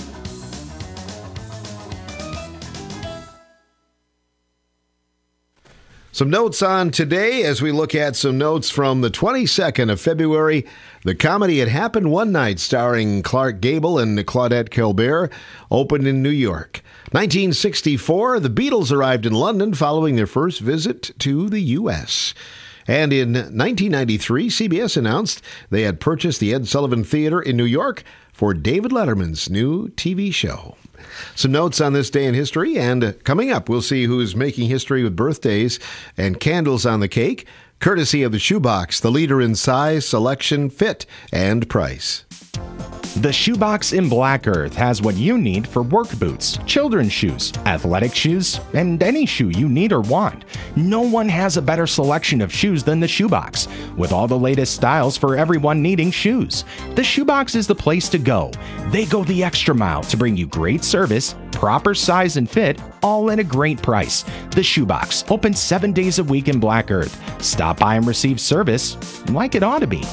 Some notes on today as we look at some notes from the 22nd of February. The comedy It Happened One Night, starring Clark Gable and Claudette Colbert, opened in New York. 1964, the Beatles arrived in London following their first visit to the U.S. And in 1993, CBS announced they had purchased the Ed Sullivan Theater in New York for David Letterman's new TV show. Some notes on this day in history, and coming up, we'll see who's making history with birthdays and candles on the cake, courtesy of the Shoebox, the leader in size, selection, fit, and price. The Shoebox in Black Earth has what you need for work boots, children's shoes, athletic shoes, and any shoe you need or want. No one has a better selection of shoes than the Shoebox, with all the latest styles for everyone needing shoes. The Shoebox is the place to go. They go the extra mile to bring you great service, proper size and fit, all at a great price. The Shoebox, open 7 days a week in Black Earth. Stop by and receive service like it ought to be.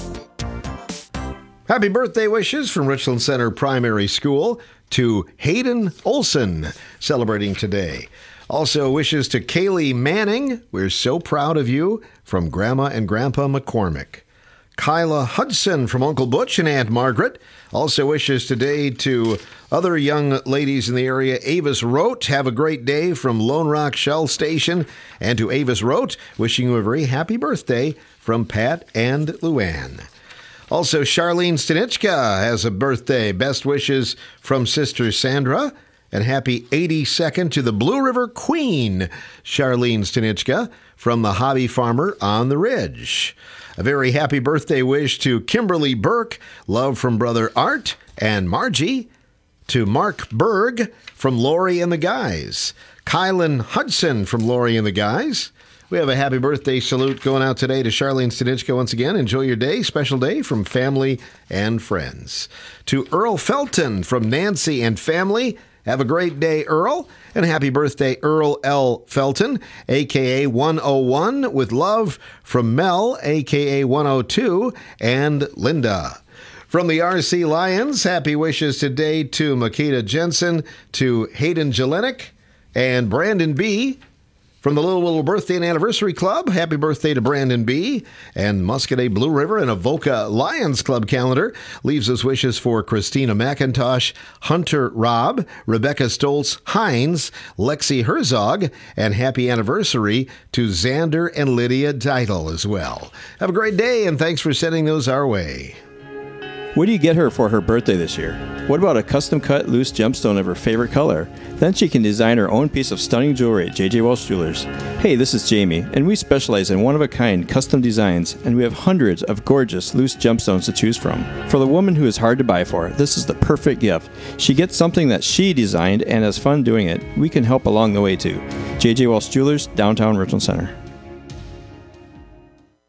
Happy birthday wishes from Richland Center Primary School to Hayden Olson, celebrating today. Also wishes to Kaylee Manning, we're so proud of you, from Grandma and Grandpa McCormick. Kyla Hudson from Uncle Butch and Aunt Margaret. Also wishes today to other young ladies in the area. Avis Rote, have a great day from Lone Rock Shell Station. And to Avis Rote, wishing you a very happy birthday from Pat and Luann. Also, Charlene Stanichka has a birthday. Best wishes from Sister Sandra. And happy 82nd to the Blue River Queen, Charlene Stanichka, from the Hobby Farmer on the Ridge. A very happy birthday wish to Kimberly Burke, love from Brother Art and Margie. To Mark Berg from Lori and the Guys. Kylan Hudson from Lori and the Guys. We have a happy birthday salute going out today to Charlene Stanichka once again. Enjoy your day. Special day from family and friends. To Earl Felton from Nancy and family. Have a great day, Earl. And happy birthday, Earl L. Felton, a.k.a. 101, with love from Mel, a.k.a. 102, and Linda. From the RC Lions, happy wishes today to Makita Jensen, to Hayden Jelinek, and Brandon B. From the Little Birthday and Anniversary Club, happy birthday to Brandon B. And Muscadet Blue River and Avoca Lions Club calendar leaves us wishes for Christina McIntosh, Hunter Robb, Rebecca Stoltz Hines, Lexi Herzog, and happy anniversary to Xander and Lydia Deitel as well. Have a great day, and thanks for sending those our way. What do you get her for her birthday this year? What about a custom-cut loose gemstone of her favorite color? Then she can design her own piece of stunning jewelry at J.J. Welch Jewelers. Hey, this is Jamie, and we specialize in one-of-a-kind custom designs, and we have hundreds of gorgeous loose gemstones to choose from. For the woman who is hard to buy for, this is the perfect gift. She gets something that she designed and has fun doing it. We can help along the way, too. J.J. Welch Jewelers, downtown Richland Center.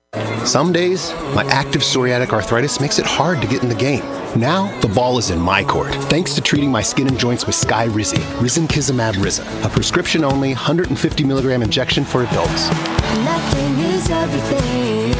Some days, my active psoriatic arthritis makes it hard to get in the game. Now, the ball is in my court, thanks to treating my skin and joints with Skyrizi, Risankizumab Riza, a prescription-only 150 milligram injection for adults. Nothing is everything.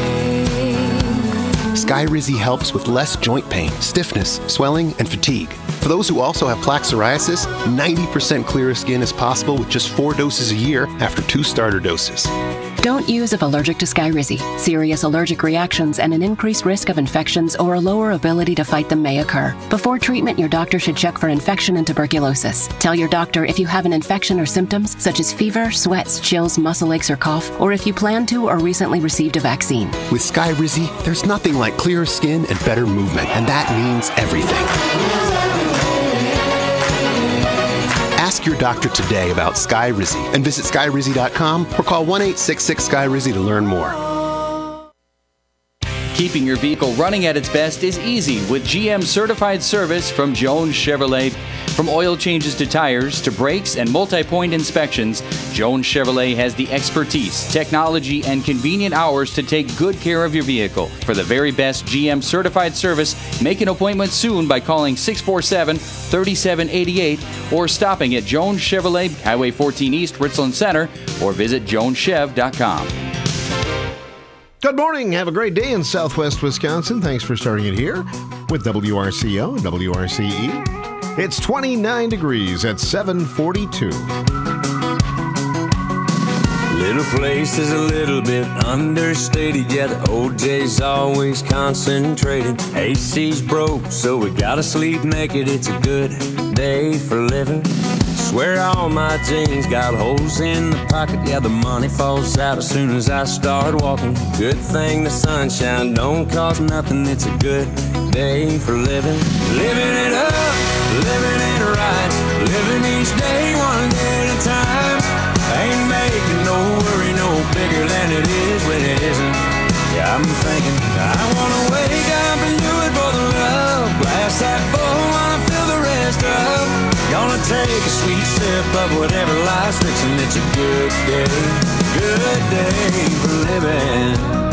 Skyrizi helps with less joint pain, stiffness, swelling, and fatigue. For those who also have plaque psoriasis, 90% clearer skin is possible with just 4 doses a year after 2 starter doses. Don't use if allergic to Skyrizi. Serious allergic reactions and an increased risk of infections or a lower ability to fight them may occur. Before treatment, your doctor should check for infection and tuberculosis. Tell your doctor if you have an infection or symptoms such as fever, sweats, chills, muscle aches, or cough, or if you plan to or recently received a vaccine. With Skyrizi, there's nothing like clearer skin and better movement, and that means everything. Ask your doctor today about Skyrizi and visit Skyrizi.com or call 1-866-SKYRIZI to learn more. Keeping your vehicle running at its best is easy with GM certified service from Jones Chevrolet. From oil changes to tires to brakes and multi-point inspections, Jones Chevrolet has the expertise, technology, and convenient hours to take good care of your vehicle. For the very best GM certified service, make an appointment soon by calling 647-3788 or stopping at Jones Chevrolet, Highway 14 East, Richland Center, or visit joneschev.com. Good morning. Have a great day in Southwest Wisconsin. Thanks for starting it here with WRCO and WRCE. It's 29 degrees at 7:42. Little place is a little bit understated, yeah, the OJ's always concentrated. AC's broke, so we gotta sleep naked. It's a good day for living. Swear all my jeans got holes in the pocket, yeah, the money falls out as soon as I start walking. Good thing the sunshine don't cost nothing. It's a good day for living. Living it up, living it right, living each day one day at a time. Ain't making no worry no bigger than it is when it isn't. Yeah, I'm thinking I wanna wake up and do it for the love. Glass that full, wanna fill the rest up. Gonna take a sweet sip of whatever life's fixing. It's a good day for living.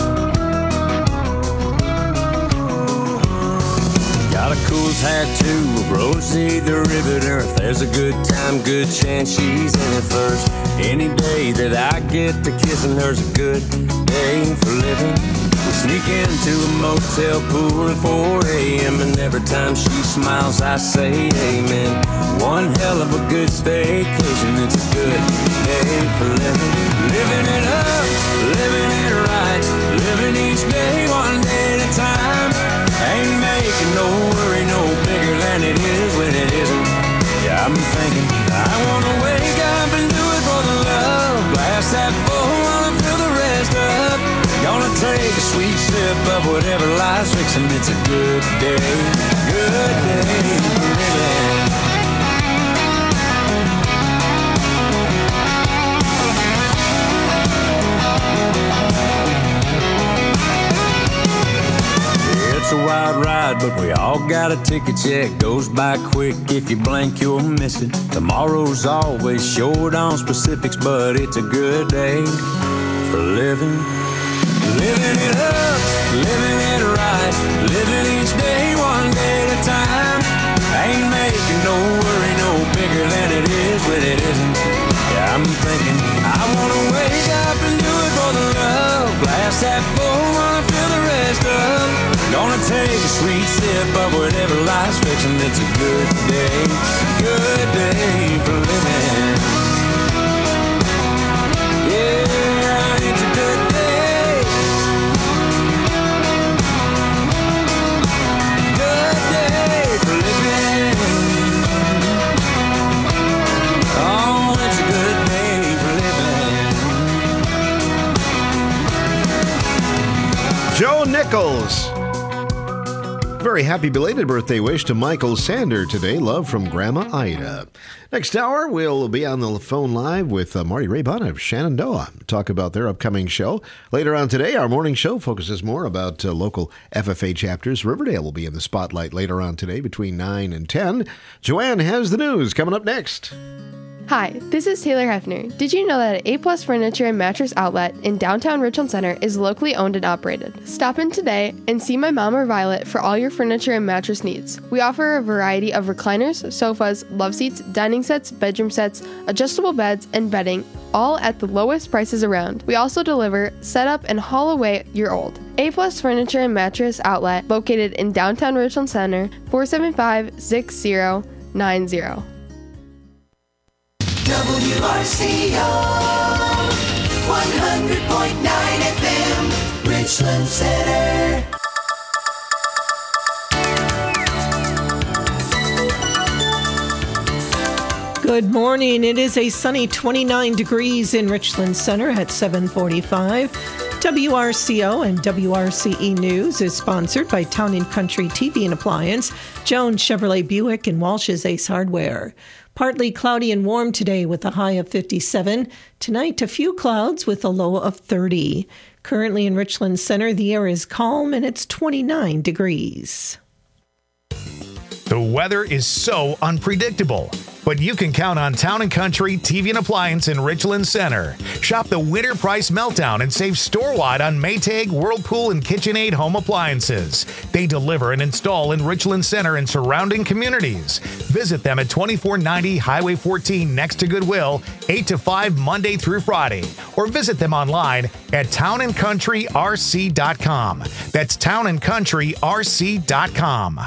Got a cool tattoo of Rosie the Riveter. If there's a good time, good chance she's in it first. Any day that I get to kissing her's a good day for living. We sneak into a motel pool at 4 a.m. and every time she smiles I say amen. One hell of a good staycation. It's a good day for living. Living it up, living it right, living each day one day at a time. Ain't making no worry no bigger than it is when it isn't. Yeah, I'm thinking I wanna wake up and do it for the love. Glass that full, wanna fill the rest up. Gonna take a sweet sip of whatever life's fixing. It's a good day for living. It's a wild ride, but we all got a ticket, yeah. It goes by quick, if you blink you'll miss it. Tomorrow's always short on specifics, but it's a good day for living. Living it up, living it right, living each day one day at a time. Ain't making no worry no bigger than it is when it isn't. Yeah, I'm thinking I wanna wake up and do it for the love. Glass that full, wanna fill the rest up. Gonna take a sweet sip of whatever life's fixing. It's a good day for living. Yeah, it's a good day. Good day for living. Oh, it's a good day for living. Joe Nichols. Very happy belated birthday wish to Michael Sander today. Love from Grandma Ida. Next hour, we'll be on the phone live with Marty Raybon of Shenandoah. Talk about their upcoming show. Later on today, our morning show focuses more about local FFA chapters. Riverdale will be in the spotlight later on today between 9 and 10. Joanne has the news coming up next. Hi, this is Taylor Hefner. Did you know that A-Plus Furniture and Mattress Outlet in downtown Richland Center is locally owned and operated? Stop in today and see my mom or Violet for all your furniture and mattress needs. We offer a variety of recliners, sofas, love seats, dining sets, bedroom sets, adjustable beds, and bedding, all at the lowest prices around. We also deliver, set up, and haul away your old. A-Plus Furniture and Mattress Outlet, located in downtown Richland Center, 475-6090. WRCO 100.9 FM, Richland Center. Good morning. It is a sunny 29 degrees in Richland Center at 7:45. WRCO and WRCE News is sponsored by Town & Country TV and Appliance, Jones Chevrolet Buick, and Walsh's Ace Hardware. Partly cloudy and warm today with a high of 57. Tonight, a few clouds with a low of 30. Currently in Richland Center, the air is calm and it's 29 degrees. The weather is so unpredictable, but you can count on Town & Country TV and Appliance in Richland Center. Shop the Winter Price Meltdown and save store-wide on Maytag, Whirlpool, and KitchenAid home appliances. They deliver and install in Richland Center and surrounding communities. Visit them at 2490 Highway 14 next to Goodwill, 8 to 5 Monday through Friday, or visit them online at townandcountryrc.com. That's townandcountryrc.com.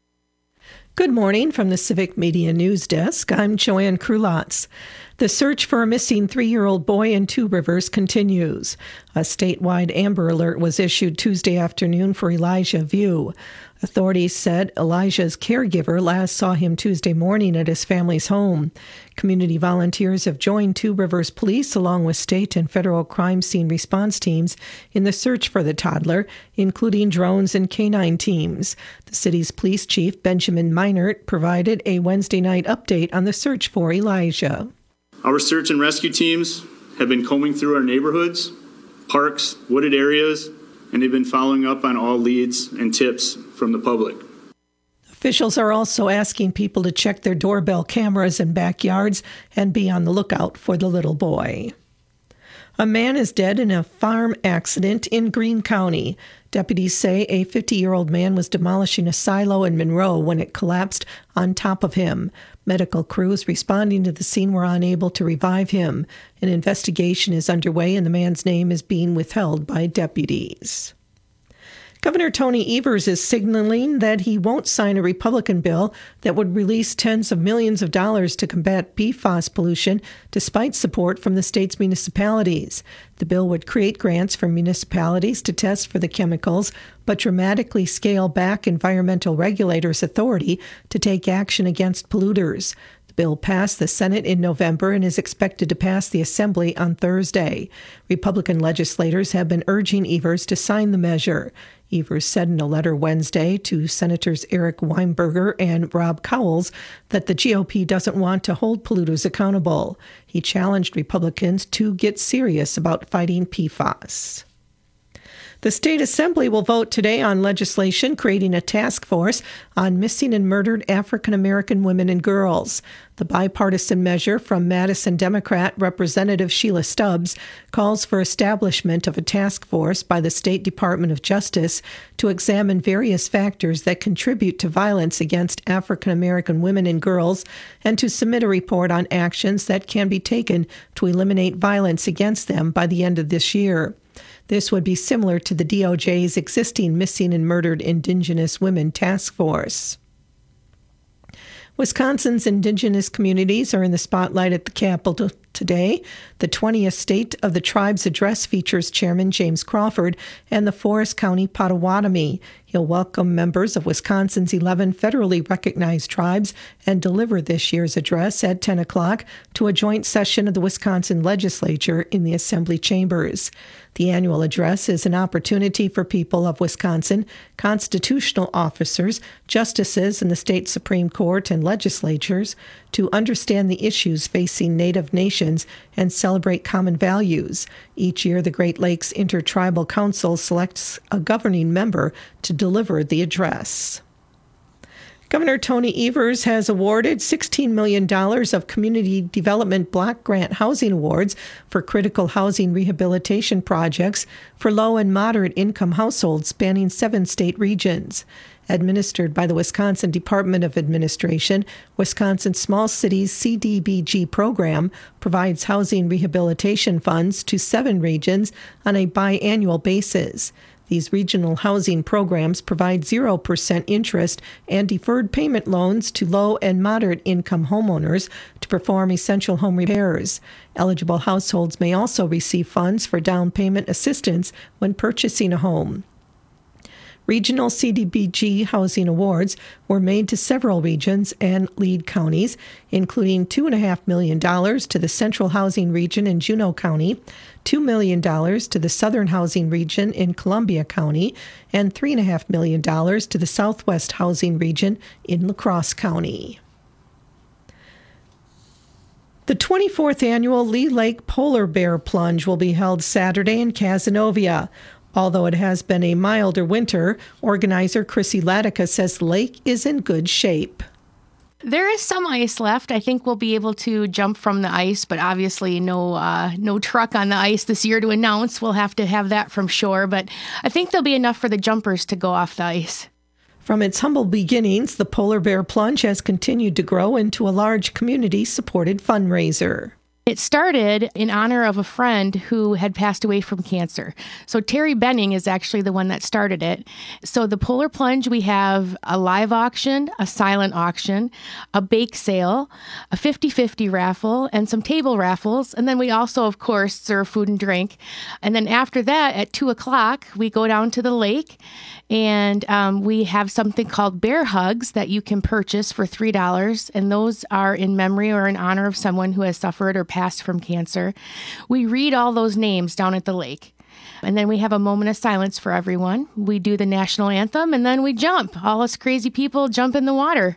Good morning from the Civic Media News Desk. I'm Joanne Krulotz. The search for a missing 3-year-old boy in Two Rivers continues. A statewide Amber Alert was issued Tuesday afternoon for Elijah View. Authorities said Elijah's caregiver last saw him Tuesday morning at his family's home. Community volunteers have joined Two Rivers Police along with state and federal crime scene response teams in the search for the toddler, including drones and canine teams. The city's police chief, Benjamin Meinert, provided a Wednesday night update on the search for Elijah. Our search and rescue teams have been combing through our neighborhoods, parks, wooded areas, and they've been following up on all leads and tips from the public. Officials are also asking people to check their doorbell cameras in backyards and be on the lookout for the little boy. A man is dead in a farm accident in Greene County. Deputies say a 50-year-old man was demolishing a silo in Monroe when it collapsed on top of him. Medical crews responding to the scene were unable to revive him. An investigation is underway and the man's name is being withheld by deputies. Governor Tony Evers is signaling that he won't sign a Republican bill that would release tens of millions of dollars to combat PFAS pollution, despite support from the state's municipalities. The bill would create grants for municipalities to test for the chemicals, but dramatically scale back environmental regulators' authority to take action against polluters. The bill passed the Senate in November and is expected to pass the Assembly on Thursday. Republican legislators have been urging Evers to sign the measure. Evers said in a letter Wednesday to Senators Eric Weinberger and Rob Cowles that the GOP doesn't want to hold polluters accountable. He challenged Republicans to get serious about fighting PFAS. The State Assembly will vote today on legislation creating a task force on missing and murdered African American women and girls. The bipartisan measure from Madison Democrat Representative Sheila Stubbs calls for establishment of a task force by the State Department of Justice to examine various factors that contribute to violence against African American women and girls and to submit a report on actions that can be taken to eliminate violence against them by the end of this year. This would be similar to the DOJ's existing Missing and Murdered Indigenous Women Task Force. Wisconsin's indigenous communities are in the spotlight at the Capitol today. The 20th State of the Tribes Address features Chairman James Crawford and the Forest County Potawatomi. He'll welcome members of Wisconsin's 11 federally recognized tribes and deliver this year's address at 10 o'clock to a joint session of the Wisconsin legislature in the Assembly chambers. The annual address is an opportunity for people of Wisconsin, constitutional officers, justices in the state Supreme Court and legislatures to understand the issues facing Native nations and celebrate common values. Each year, the Great Lakes Intertribal Council selects a governing member to deliver the address. Governor Tony Evers has awarded $16 million of Community Development Block Grant Housing Awards for critical housing rehabilitation projects for low and moderate income households spanning 7 state regions. Administered by the Wisconsin Department of Administration, Wisconsin Small Cities CDBG program provides housing rehabilitation funds to 7 regions on a biannual basis. These regional housing programs provide 0% interest and deferred payment loans to low and moderate income homeowners to perform essential home repairs. Eligible households may also receive funds for down payment assistance when purchasing a home. Regional CDBG housing awards were made to several regions and lead counties, including $2.5 million to the Central Housing Region in Juneau County, $2 million to the Southern Housing Region in Columbia County, and $3.5 million to the Southwest Housing Region in La Crosse County. The 24th annual Lee Lake Polar Bear Plunge will be held Saturday in Cazenovia. Although it has been a milder winter, organizer Chrissy Latica says the lake is in good shape. There is some ice left. I think we'll be able to jump from the ice, but obviously no truck on the ice this year to announce. We'll have to have that from shore, but I think there'll be enough for the jumpers to go off the ice. From its humble beginnings, the Polar Bear Plunge has continued to grow into a large community-supported fundraiser. It started in honor of a friend who had passed away from cancer. So Terry Benning is actually the one that started it. So the Polar Plunge, we have a live auction, a silent auction, a bake sale, a 50-50 raffle, and some table raffles. And then we also, of course, serve food and drink. And then after that, at 2 o'clock, we go down to the lake and we have something called bear hugs that you can purchase for $3. And those are in memory or in honor of someone who has suffered or passed from cancer. We read all those names down at the lake. And then we have a moment of silence for everyone. We do the national anthem, and then we jump. All us crazy people jump in the water.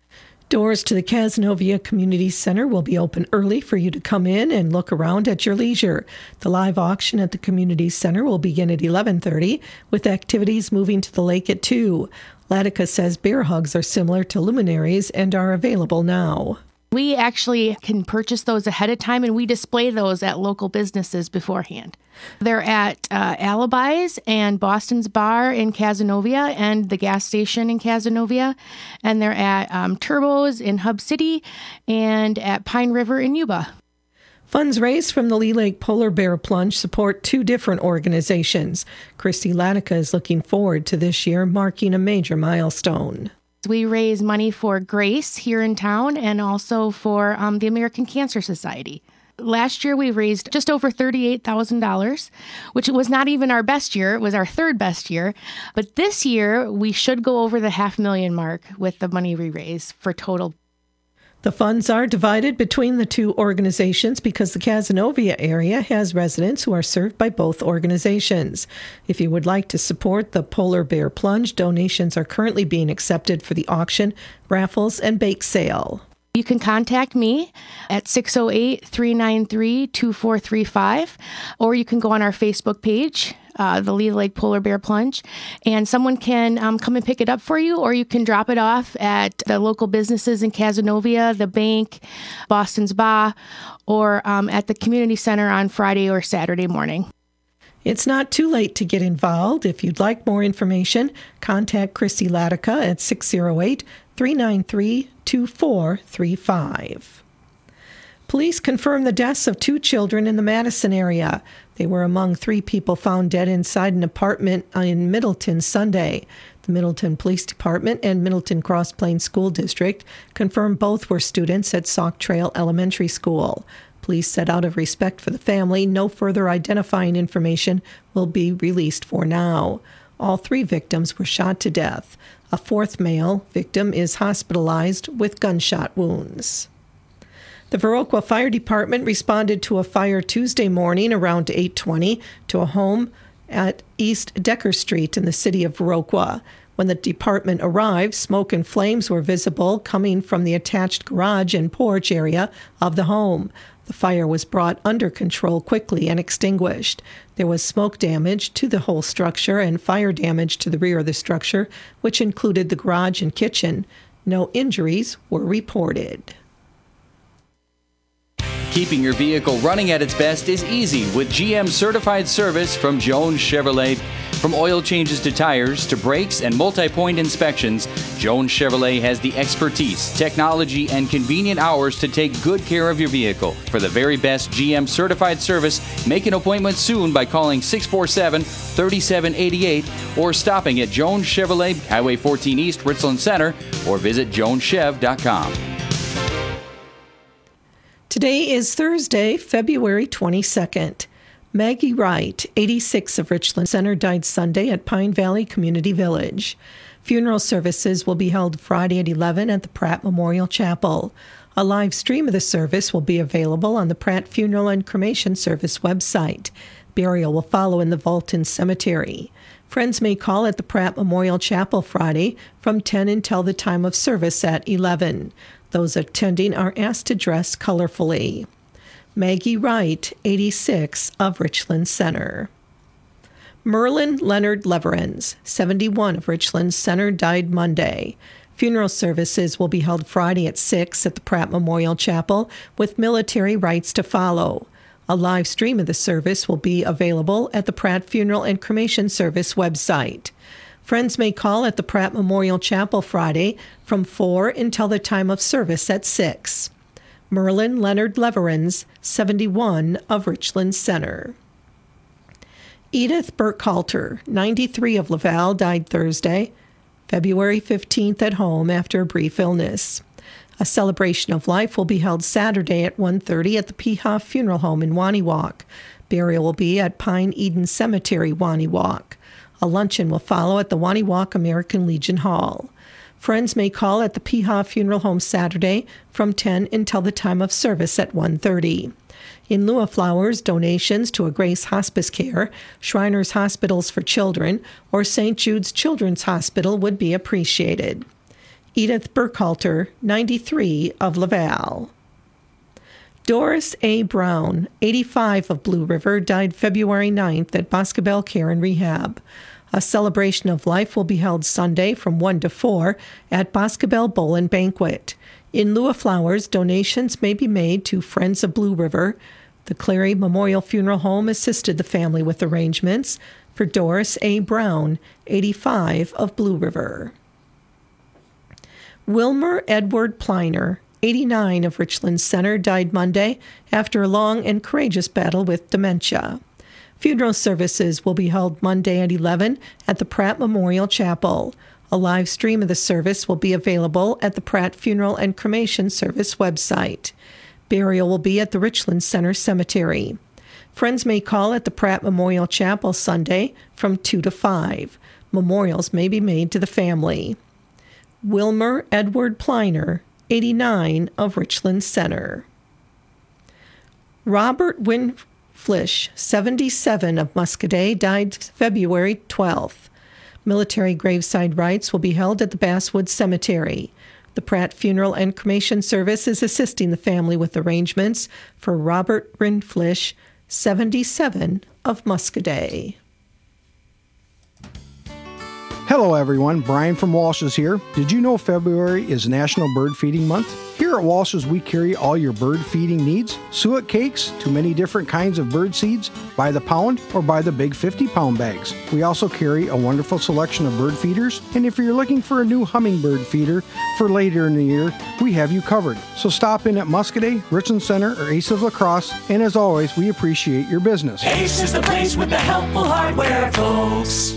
Doors to the Cazenovia Community Center will be open early for you to come in and look around at your leisure. The live auction at the Community Center will begin at 11:30, with activities moving to the lake at 2. Latica says bear hugs are similar to luminaries and are available now. We actually can purchase those ahead of time, and we display those at local businesses beforehand. They're at Alibis and Boston's Bar in Cazenovia and the gas station in Cazenovia. And they're at Turbos in Hub City and at Pine River in Yuba. Funds raised from the Lee Lake Polar Bear Plunge support 2 different organizations. Christy Latica is looking forward to this year marking a major milestone. We raise money for Grace here in town and also for the American Cancer Society. Last year, we raised just over $38,000, which was not even our best year. It was our 3rd best year. But this year, we should go over the $500,000 mark with the money we raise for total. The funds are divided between the 2 organizations because the Cazenovia area has residents who are served by both organizations. If you would like to support the Polar Bear Plunge, donations are currently being accepted for the auction, raffles, and bake sale. You can contact me at 608-393-2435, or you can go on our Facebook page, the Lee Lake Polar Bear Plunge, and someone can come and pick it up for you, or you can drop it off at the local businesses in Cazenovia, the bank, Boston's Bar, or at the community center on Friday or Saturday morning. It's not too late to get involved. If you'd like more information, contact Christy Latica at 608-393-2435. Police confirm the deaths of 2 children in the Madison area. They were among 3 people found dead inside an apartment in Middleton Sunday. The Middleton Police Department and Middleton Cross Plains School District confirmed both were students at Sauk Trail Elementary School. Police said out of respect for the family, no further identifying information will be released for now. All 3 victims were shot to death. A 4th male victim is hospitalized with gunshot wounds. The Viroqua Fire Department responded to a fire Tuesday morning around 8:20 to a home at East Decker Street in the city of Viroqua. When the department arrived, smoke and flames were visible coming from the attached garage and porch area of the home. The fire was brought under control quickly and extinguished. There was smoke damage to the whole structure and fire damage to the rear of the structure, which included the garage and kitchen. No injuries were reported. Keeping your vehicle running at its best is easy with GM certified service from Jones Chevrolet. From oil changes to tires to brakes and multi-point inspections, Jones Chevrolet has the expertise, technology, and convenient hours to take good care of your vehicle. For the very best GM certified service, make an appointment soon by calling 647-3788 or stopping at Jones Chevrolet, Highway 14 East, Richland Center, or visit joneschev.com. Today is Thursday, February 22nd. Maggie Wright, 86 of Richland Center, died Sunday at Pine Valley Community Village. Funeral services will be held Friday at 11 at the Pratt Memorial Chapel. A live stream of the service will be available on the Pratt Funeral and Cremation Service website. Burial will follow in the Vaulton Cemetery. Friends may call at the Pratt Memorial Chapel Friday from 10 until the time of service at 11. Those attending are asked to dress colorfully. Maggie Wright, 86, of Richland Center. Merlin Leonard Leverens, 71, of Richland Center, died Monday. Funeral services will be held Friday at 6 at the Pratt Memorial Chapel, with military rites to follow. A live stream of the service will be available at the Pratt Funeral and Cremation Service website. Friends may call at the Pratt Memorial Chapel Friday from 4 until the time of service at 6. Merlin Leonard Leverens, 71, of Richland Center. Edith Burkhalter, 93, of Laval, died Thursday, February 15th, at home after a brief illness. A celebration of life will be held Saturday at 1:30 at the Pehoff Funeral Home in Waniwak. Burial will be at Pine Eden Cemetery, Waniwak. A luncheon will follow at the Waniwak American Legion Hall. Friends may call at the Pehoff Funeral Home Saturday from 10 until the time of service at 1:30. In lieu of flowers, donations to a Grace Hospice Care, Shriners Hospitals for Children, or St. Jude's Children's Hospital would be appreciated. Edith Burkhalter, 93, of Laval. Doris A. Brown, 85, of Blue River, died February 9th at Boscobel Care and Rehab. A celebration of life will be held Sunday from 1 to 4 at Boscobel Bowl and Banquet. In lieu of flowers, donations may be made to Friends of Blue River. The Clary Memorial Funeral Home assisted the family with arrangements for Doris A. Brown, 85, of Blue River. Wilmer Edward Pliner, 89, of Richland Center, died Monday after a long and courageous battle with dementia. Funeral services will be held Monday at 11 at the Pratt Memorial Chapel. A live stream of the service will be available at the Pratt Funeral and Cremation Service website. Burial will be at the Richland Center Cemetery. Friends may call at the Pratt Memorial Chapel Sunday from 2 to 5. Memorials may be made to the family. Wilmer Edward Pliner, 89, of Richland Center. Robert Winflish, 77, of Muscadet, died February 12th. Military graveside rites will be held at the Basswood Cemetery. The Pratt Funeral and Cremation Service is assisting the family with arrangements for Robert Winflish, 77, of Muscadet. Hello everyone, Brian from Walsh's here. Did you know February is National Bird Feeding Month? Here at Walsh's we carry all your bird feeding needs, suet cakes to many different kinds of bird seeds, by the pound or by the big 50-pound bags. We also carry a wonderful selection of bird feeders, and if you're looking for a new hummingbird feeder for later in the year, we have you covered. So stop in at Muscadet, Richland Center, or Ace of La Crosse, and as always, we appreciate your business. Ace is the place with the helpful hardware, folks.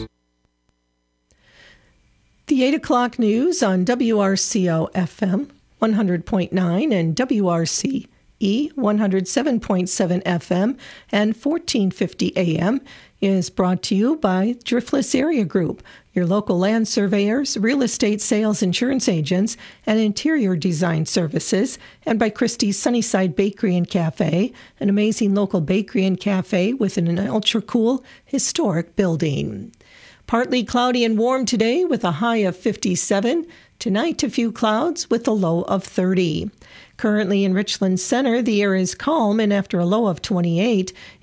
The 8 o'clock news on WRCO FM 100.9 and WRCE 107.7 FM and 1450 AM is brought to you by Driftless Area Group, your local land surveyors, real estate sales insurance agents, and interior design services, and by Christie's Sunnyside Bakery and Cafe, an amazing local bakery and cafe within an ultra-cool historic building. Partly cloudy and warm today with a high of 57. Tonight, a few clouds with a low of 30. Currently in Richland Center, the air is calm, and after a low of 28,